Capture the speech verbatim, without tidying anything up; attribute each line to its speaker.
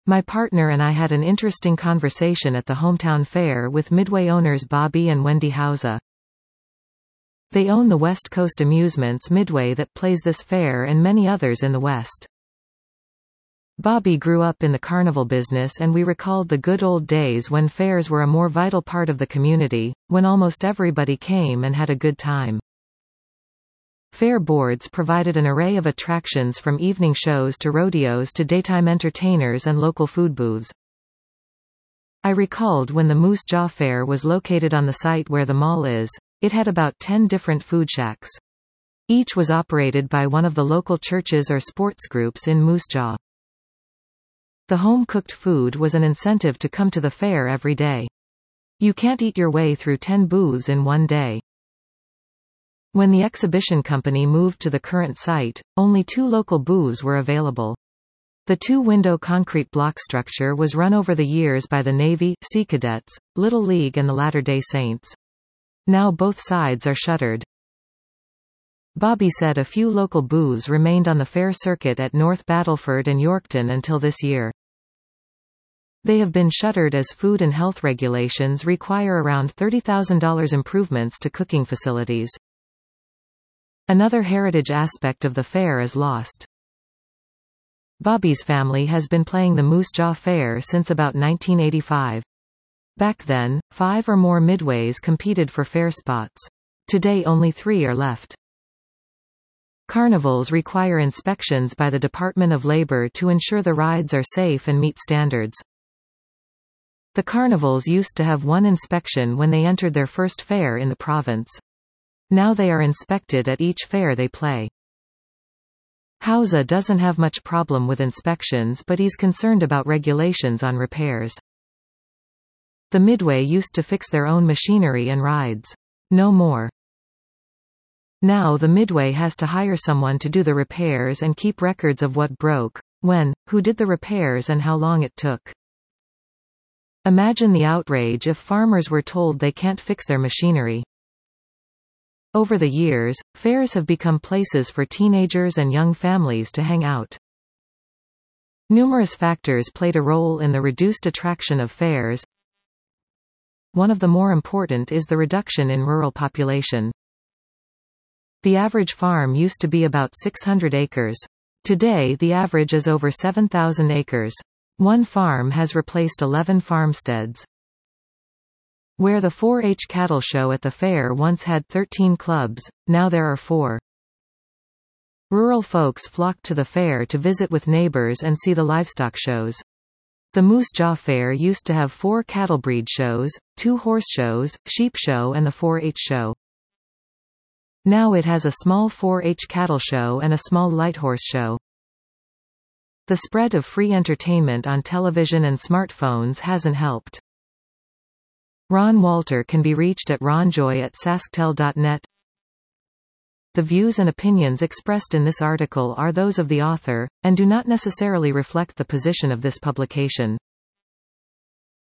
Speaker 1: My partner and I had an interesting conversation at the hometown fair with Midway owners Bobby and Wendy Hausa. They own the West Coast Amusements Midway that plays this fair and many others in the West. Bobby grew up in the carnival business, and we recalled the good old days when fairs were a more vital part of the community, when almost everybody came and had a good time. Fair boards provided an array of attractions from evening shows to rodeos to daytime entertainers and local food booths. I recalled when the Moose Jaw Fair was located on the site where the mall is, it had about ten different food shacks. Each was operated by one of the local churches or sports groups in Moose Jaw. The home-cooked food was an incentive to come to the fair every day. You can't eat your way through ten booths in one day. When the exhibition company moved to the current site, only two local booths were available. The two-window concrete block structure was run over the years by the Navy, Sea Cadets, Little League and the Latter-day Saints. Now both sides are shuttered. Bobby said a few local booths remained on the fair circuit at North Battleford and Yorkton until this year. They have been shuttered as food and health regulations require around thirty thousand dollars improvements to cooking facilities. Another heritage aspect of the fair is lost. Bobby's family has been playing the Moose Jaw Fair since about nineteen eighty-five. Back then, five or more Midways competed for fair spots. Today only three are left. Carnivals require inspections by the Department of Labor to ensure the rides are safe and meet standards. The carnivals used to have one inspection when they entered their first fair in the province. Now they are inspected at each fair they play. Hausa doesn't have much problem with inspections, but he's concerned about regulations on repairs. The Midway used to fix their own machinery and rides. No more. Now the Midway has to hire someone to do the repairs and keep records of what broke, when, who did the repairs and how long it took. Imagine the outrage if farmers were told they can't fix their machinery. Over the years, fairs have become places for teenagers and young families to hang out. Numerous factors played a role in the reduced attraction of fairs. One of the more important is the reduction in rural population. The average farm used to be about six hundred acres. Today the average is over seven thousand acres. One farm has replaced eleven farmsteads. Where the four H cattle show at the fair once had thirteen clubs, now there are four. Rural folks flock to the fair to visit with neighbors and see the livestock shows. The Moose Jaw Fair used to have four cattle breed shows, two horse shows, sheep show and the four H show. Now it has a small four H cattle show and a small light horse show. The spread of free entertainment on television and smartphones hasn't helped. Ron Walter can be reached at ronjoy at sasktel dot net. The views and opinions expressed in this article are those of the author, and do not necessarily reflect the position of this publication.